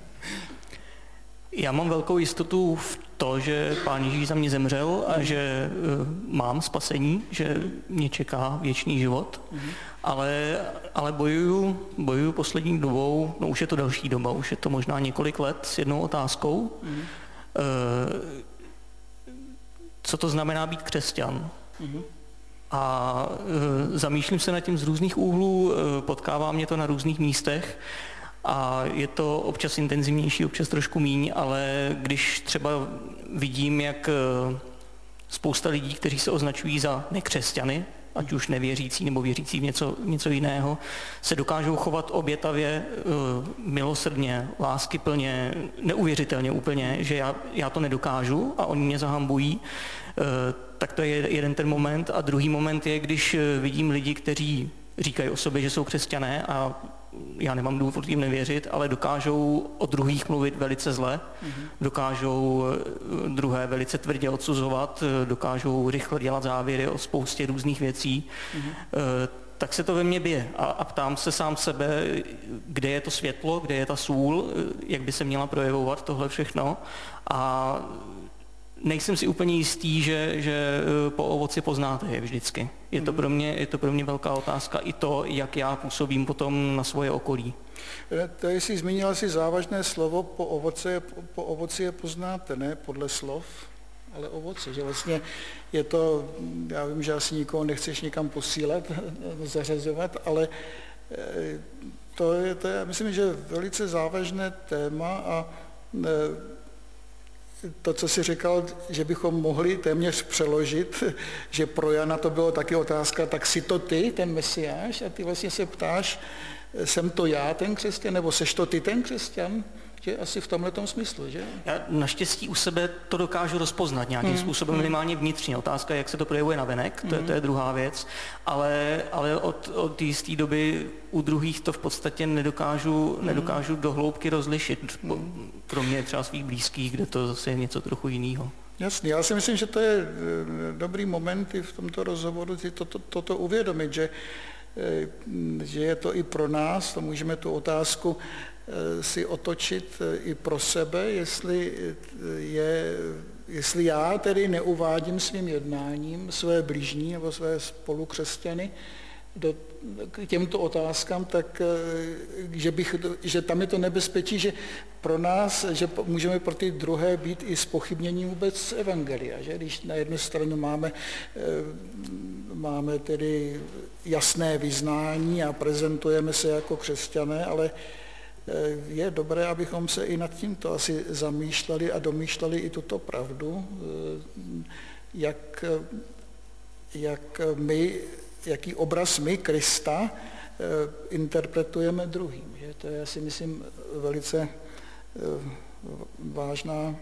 Já mám velkou jistotu v to, že Pán Ježíš za mě zemřel a že mám spasení, že mě čeká věčný život, ale bojuju poslední dobou, no už je to delší doba, už je to možná několik let s jednou otázkou co to znamená být křesťan. A zamýšlím se nad tím z různých úhlů, potkává mě to na různých místech a je to občas intenzivnější, občas trošku míň, ale když třeba vidím, jak spousta lidí, kteří se označují za nekřesťany, ať už nevěřící nebo věřící v něco jiného, se dokážou chovat obětavě, milosrdně, láskyplně, neuvěřitelně úplně, že já to nedokážu a oni mě zahambují, tak to je jeden ten moment. A druhý moment je, když vidím lidi, kteří říkají o sobě, že jsou křesťané a já nemám důvod jim nevěřit, ale dokážou o druhých mluvit velice zle, dokážou druhé velice tvrdě odsuzovat, dokážou rychle dělat závěry o spoustě různých věcí, tak se to ve mně bije a ptám se sám sebe, kde je to světlo, kde je ta sůl, jak by se měla projevovat tohle všechno a nejsem si úplně jistý, že po ovoci poznáte je vždycky. Je to pro mě velká otázka i to, jak já působím potom na svoje okolí. To jsi zmínila si závažné slovo, po ovoci je poznáte, ne podle slov, ale ovoce. Že vlastně je to, já vím, že asi nikoho nechceš někam posílat, zařazovat, ale to je, myslím, že velice závažné téma a to, co jsi říkal, že bychom mohli téměř přeložit, že pro Jana to bylo taky otázka, tak jsi to ty, ten Mesiáš, a ty vlastně se ptáš, jsem to já, ten křesťan, nebo seš to ty, ten křesťan? Že asi v tomhletom smyslu, že? Já naštěstí u sebe to dokážu rozpoznat nějakým způsobem, minimálně vnitřně. Otázka je, jak se to projevuje navenek, to je druhá věc, ale od jisté doby u druhých to v podstatě nedokážu do hloubky rozlišit, kromě třeba svých blízkých, kde to zase je něco trochu jiného. Jasně, já si myslím, že to je dobrý moment i v tomto rozhovoru si toto uvědomit, že je to i pro nás, to můžeme tu otázku si otočit i pro sebe, jestli já tedy neuvádím svým jednáním své bližní nebo své spolukřesťany k těmto otázkám, tak že tam je to nebezpečí, že pro nás, že můžeme pro ty druhé být i zpochybnění vůbec evangelia, že když na jednu stranu máme tedy jasné vyznání a prezentujeme se jako křesťané, ale je dobré, abychom se i nad tímto asi zamýšleli a domýšleli i tuto pravdu, jaký obraz my, Krista, interpretujeme druhým. Že? To je, já si myslím, velice vážná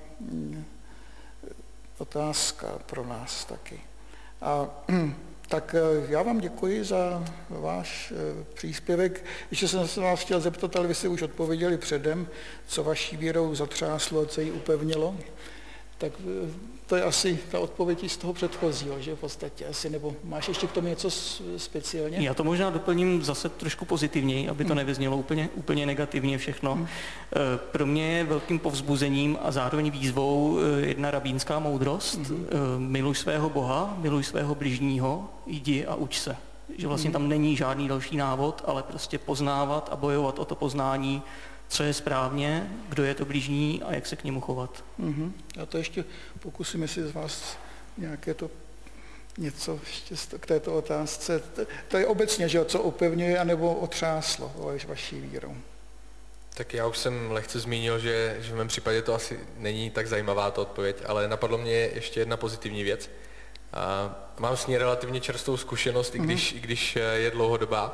otázka pro nás taky. A tak já vám děkuji za váš příspěvek. Ještě jsem se vás chtěl zeptat, ale vy jste už odpověděli předem, co vaší vírou zatřáslo, co ji upevnilo. Tak to je asi ta odpověď z toho předchozího, že v podstatě asi, nebo máš ještě k tomu něco speciálně? Já to možná doplním zase trošku pozitivněji, aby to nevyznělo úplně negativně všechno. Pro mě je velkým povzbuzením a zároveň výzvou jedna rabínská moudrost. Miluj svého Boha, miluj svého bližního, jdi a uč se. Že vlastně tam není žádný další návod, ale prostě poznávat a bojovat o to poznání, co je správně, kdo je to bližní a jak se k němu chovat. Já to ještě pokusím, jestli z vás nějaké to něco ještě k této otázce. To je obecně, že co upevňuje, anebo otřáslo vaší vírou. Tak já už jsem lehce zmínil, že v mém případě to asi není tak zajímavá ta odpověď, ale napadlo mě ještě jedna pozitivní věc. Mám s ní relativně čerstvou zkušenost, i když je dlouhodobá.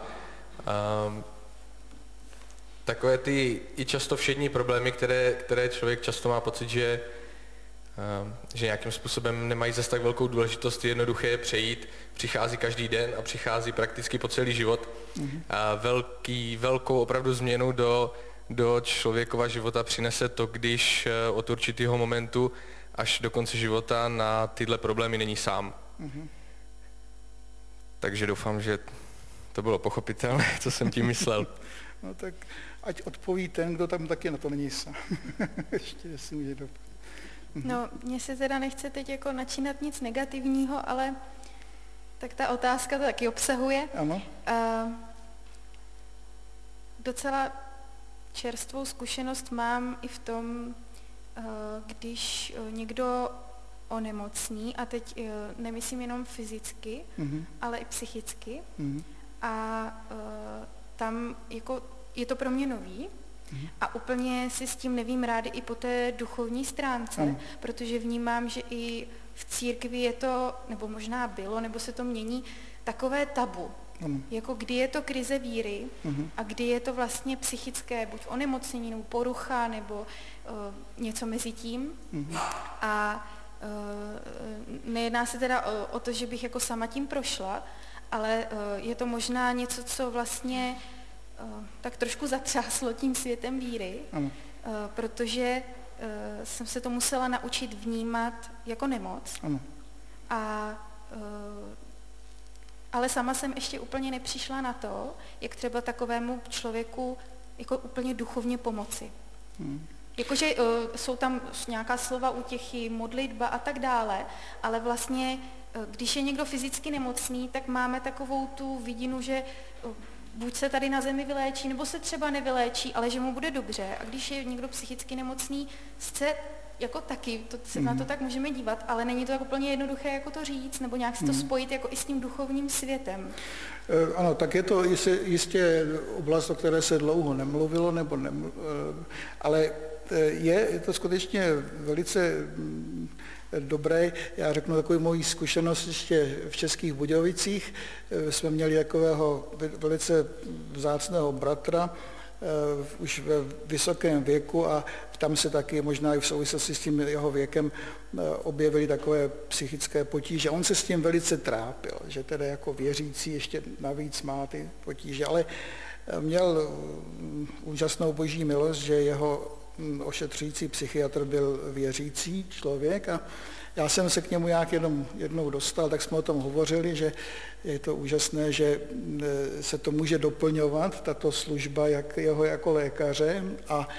Takové ty i často všední problémy, které člověk často má pocit, že nějakým způsobem nemají zase tak velkou důležitost, je jednoduché je přejít, přichází každý den a přichází prakticky po celý život. A velkou opravdu změnu do člověkova života přinese to, když od určitého momentu až do konce života na tyhle problémy není sám. Takže doufám, že to bylo pochopitelné, co jsem tím myslel. No tak ať odpoví ten, kdo tam taky na to není sám. Ještě, jestli může doplnit. No, mně se teda nechce teď jako načínat nic negativního, ale tak ta otázka to taky obsahuje. Ano. Docela čerstvou zkušenost mám i v tom, když někdo onemocní, a teď nemyslím jenom fyzicky, ale i psychicky, a tam jako je to pro mě nový, a úplně si s tím nevím rády i po té duchovní stránce, protože vnímám, že i v církvi je to, nebo možná bylo, nebo se to mění, takové tabu. Jako kdy je to krize víry a kdy je to vlastně psychické, buď onemocnění, nebo porucha, nebo něco mezi tím. A nejedná se teda o to, že bych jako sama tím prošla, ale je to možná něco, co vlastně tak trošku zatřáslo tím světem víry, protože jsem se to musela naučit vnímat jako nemoc. A ale sama jsem ještě úplně nepřišla na to, jak třeba takovému člověku jako úplně duchovně pomoci. Jakože jsou tam nějaká slova útěchy, modlitba a tak dále, ale vlastně, když je někdo fyzicky nemocný, tak máme takovou tu vidinu, že buď se tady na zemi vyléčí, nebo se třeba nevyléčí, ale že mu bude dobře. A když je někdo psychicky nemocný, chce jako taky, se na to tak můžeme dívat, ale není to tak úplně jednoduché, jako to říct, nebo nějak si to spojit jako i s tím duchovním světem. Ano, tak je to jistě oblast, o které se dlouho nemluvilo, ale je to skutečně velice dobré. Já řeknu takovou moji zkušenost ještě v Českých Budějovicích. Jsme měli takového velice vzácného bratra, už ve vysokém věku, a tam se taky možná i v souvislosti s tím jeho věkem objevily takové psychické potíže. On se s tím velice trápil, že teda jako věřící ještě navíc má ty potíže, ale měl úžasnou boží milost, že jeho ošetřující psychiatr byl věřící člověk, a já jsem se k němu nějak jednou dostal, tak jsme o tom hovořili, že je to úžasné, že se to může doplňovat, tato služba jeho jako lékaře a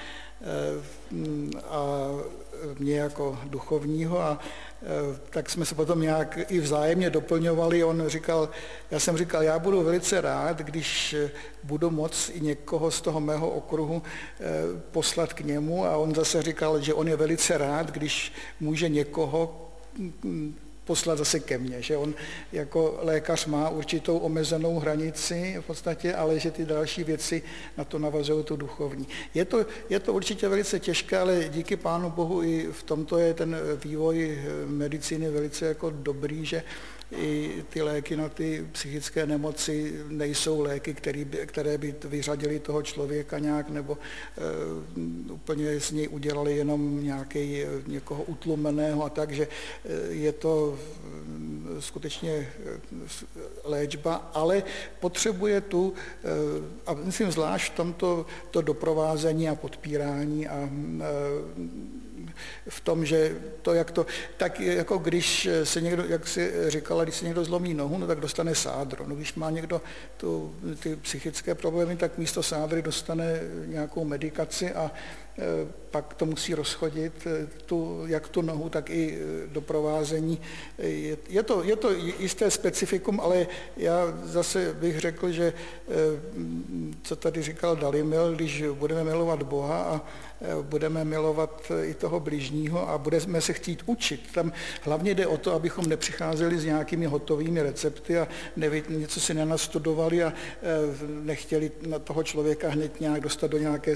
mě jako duchovního, a tak jsme se potom nějak i vzájemně doplňovali. Já jsem říkal, já budu velice rád, když budu moct i někoho z toho mého okruhu poslat k němu, a on zase říkal, že on je velice rád, když může někoho poslat zase ke mně, že on jako lékař má určitou omezenou hranici v podstatě, ale že ty další věci na to navazují tu duchovní. Je to určitě velice těžké, ale díky Pánu Bohu i v tomto je ten vývoj medicíny velice jako dobrý, že i ty léky na ty psychické nemoci nejsou léky, které by vyřadily toho člověka nějak, nebo úplně z něj udělali jenom někoho utlumeného a tak, že je to skutečně léčba, ale potřebuje a myslím zvlášť v tomto to doprovázení a podpírání a v tom, že tak jako když se někdo, jak si říkala, když se někdo zlomí nohu, no tak dostane sádro. No když má někdo ty psychické problémy, tak místo sádry dostane nějakou medikaci a pak to musí rozchodit, jak tu nohu, tak i doprovázení. Je to jisté specifikum, ale já zase bych řekl, že co tady říkal Dalimil, když budeme milovat Boha a budeme milovat i toho bližního a budeme se chtít učit. Tam hlavně jde o to, abychom nepřicházeli s nějakými hotovými recepty a něco si nenastudovali a nechtěli na toho člověka hned nějak dostat do nějaké...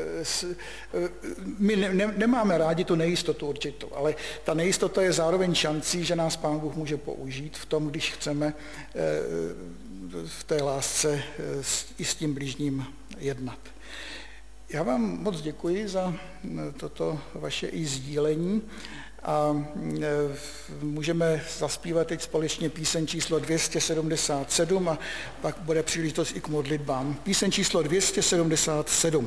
My nemáme rádi tu nejistotu určitou, ale ta nejistota je zároveň šancí, že nás Pán Bůh může použít v tom, když chceme v té lásce i s tím bližním jednat. Já vám moc děkuji za toto vaše i sdílení a můžeme zaspívat teď společně píseň číslo 277 a pak bude příležitost i k modlitbám. Píseň číslo 277.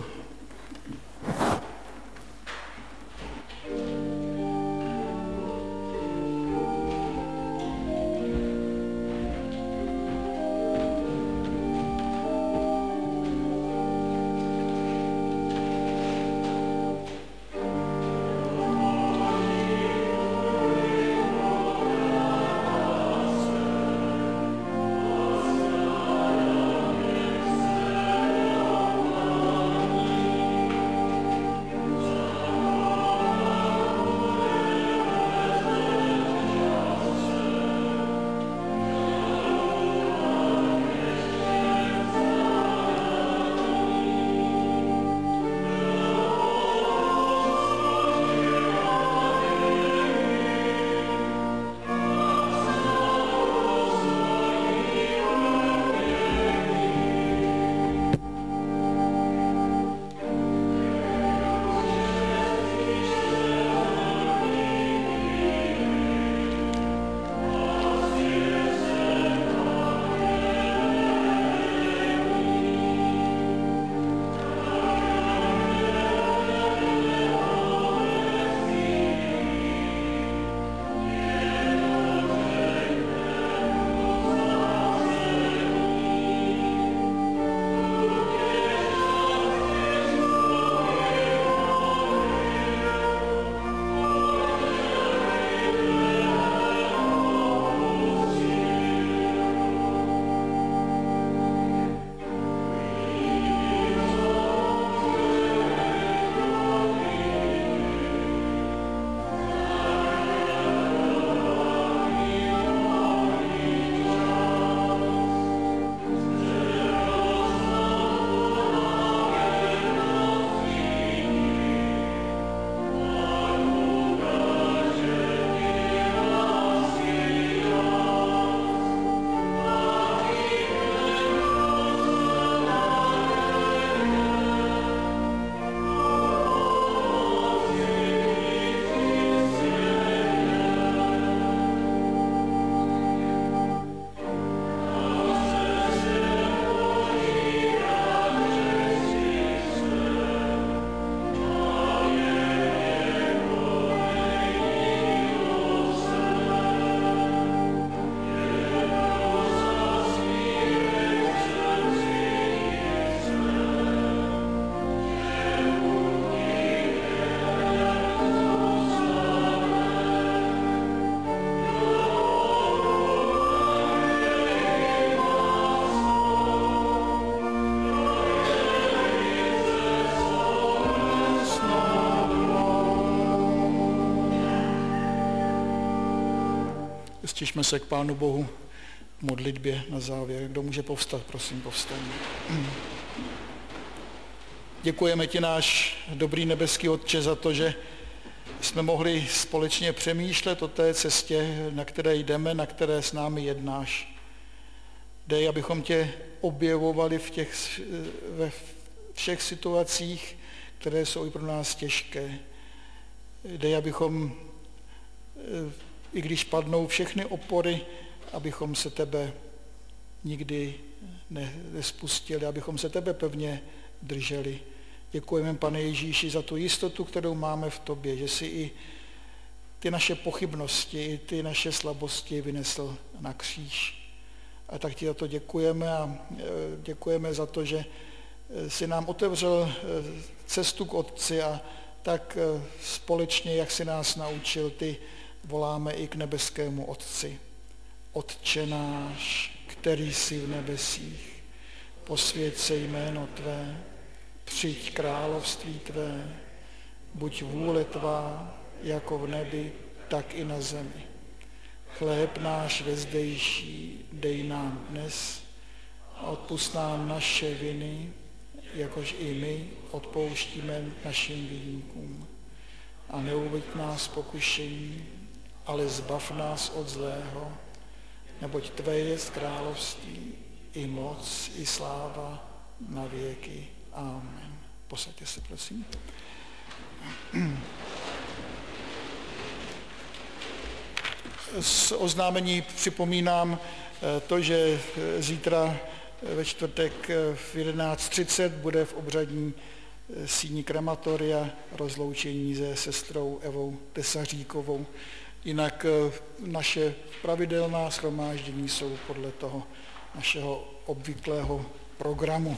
Stižme se k Pánu Bohu v modlitbě na závěr. Kdo může povstat, prosím, povstaňme. Děkujeme ti, náš dobrý nebeský Otče, za to, že jsme mohli společně přemýšlet o té cestě, na které jdeme, na které s námi jednáš. Dej, abychom tě objevovali ve všech situacích, které jsou i pro nás těžké. Dej, abychom, i když padnou všechny opory, abychom se tebe nikdy nespustili, abychom se tebe pevně drželi. Děkujeme, Pane Ježíši, za tu jistotu, kterou máme v tobě, že jsi i ty naše pochybnosti, i ty naše slabosti vynesl na kříž. A tak ti za to děkujeme a děkujeme za to, že jsi nám otevřel cestu k Otci a tak společně, jak jsi nás naučil, ty voláme i k nebeskému Otci. Otče náš, který jsi v nebesích, posvěť se jméno tvé, přijď království tvé, buď vůle tvá, jako v nebi, tak i na zemi. Chléb náš vezdejší dej nám dnes a odpusť nám naše viny, jakož i my odpouštíme našim viníkům. A neuveď nás pokušení, ale zbav nás od zlého, neboť tvé je království, i moc, i sláva na věky. Amen. Posaďte se, prosím. Z oznámení připomínám to, že zítra ve čtvrtek v 11:30 bude v obřadní síni krematoria rozloučení se sestrou Evou Tesaříkovou. Jinak naše pravidelná shromáždění jsou podle toho našeho obvyklého programu.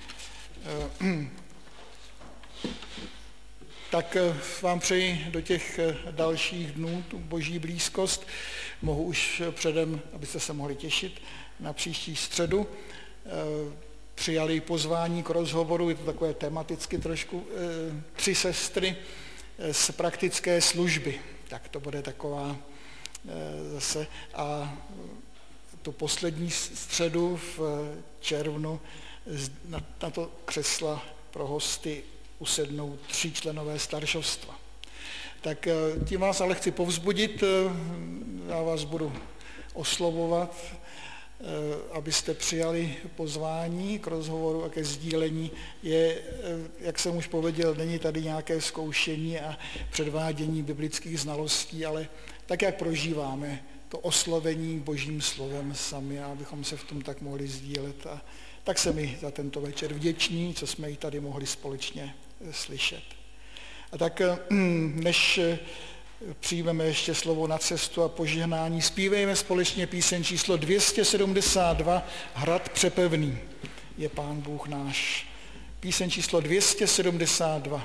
Tak vám přeji do těch dalších dnů tu boží blízkost. Mohu už předem, abyste se mohli těšit na příští středu. Přijali pozvání k rozhovoru, je to takové tematicky trošku, 3 sestry z praktické služby. Tak to bude taková zase. A tu poslední středu v červnu na to křesla pro hosty usednou 3 členové staršovstva. Tak tím vás ale chci povzbudit, já vás budu oslovovat, abyste přijali pozvání k rozhovoru a ke sdílení. Jak jsem už pověděl, není tady nějaké zkoušení a předvádění biblických znalostí, ale tak, jak prožíváme to oslovení Božím slovem sami, abychom se v tom tak mohli sdílet. A tak jsem mi za tento večer vděčný, co jsme ji tady mohli společně slyšet. A tak než přijmeme ještě slovo na cestu a požehnání, zpívejme společně píseň číslo 272, Hrad přepevný je Pán Bůh náš. Píseň číslo 272.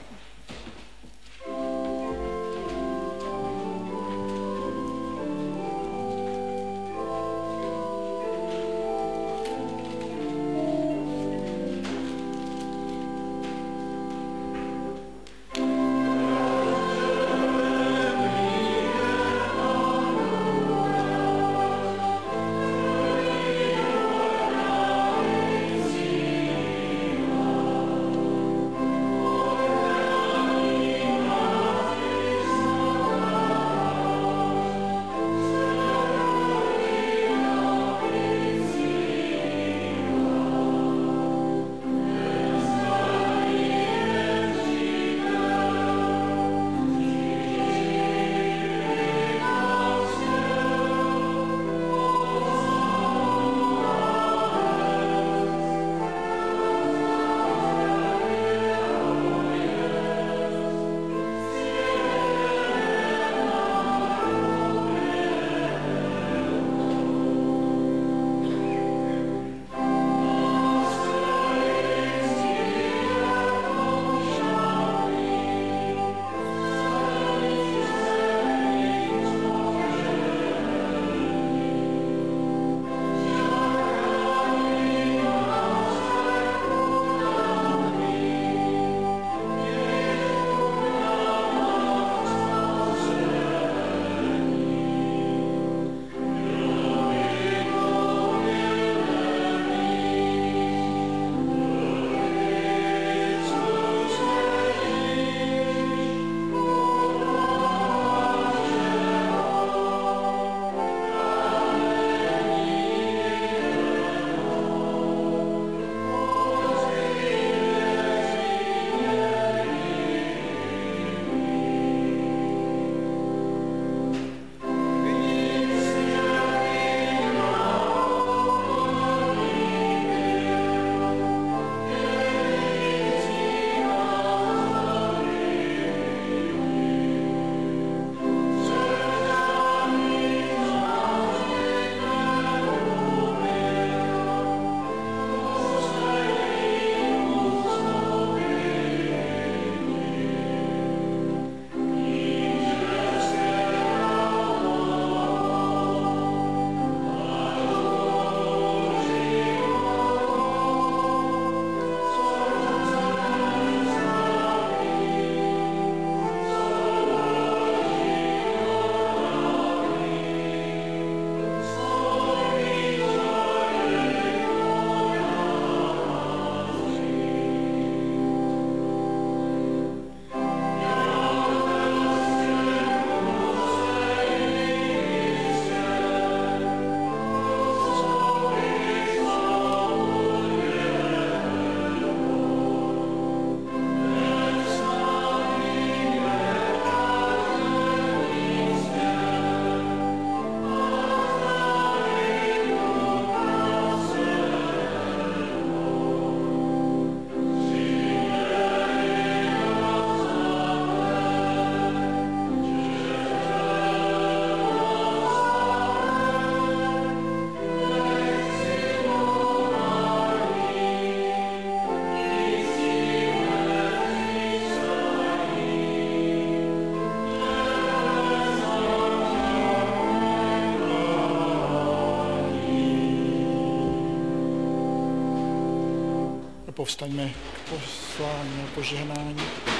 povstaňme k poslání a požehnání.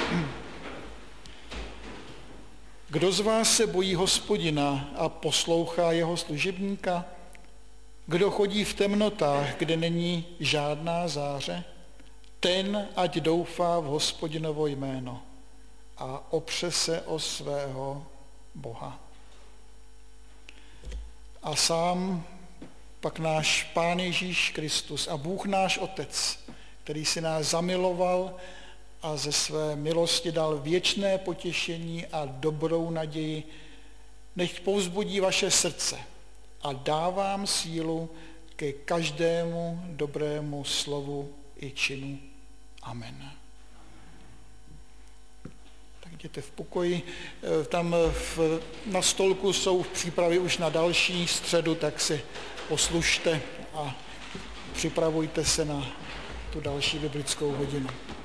Kdo z vás se bojí Hospodina a poslouchá jeho služebníka? Kdo chodí v temnotách, kde není žádná záře? Ten ať doufá v Hospodinovo jméno a opře se o svého Boha. A sám pak náš Pán Ježíš Kristus a Bůh náš Otec, který si nás zamiloval a ze své milosti dal věčné potěšení a dobrou naději, nechť povzbudí vaše srdce a dá vám sílu ke každému dobrému slovu i činu. Amen. Tak jděte v pokoji. Tam na stolku jsou v přípravě už na další středu, tak si poslušte a připravujte se na tu další biblickou hodinu.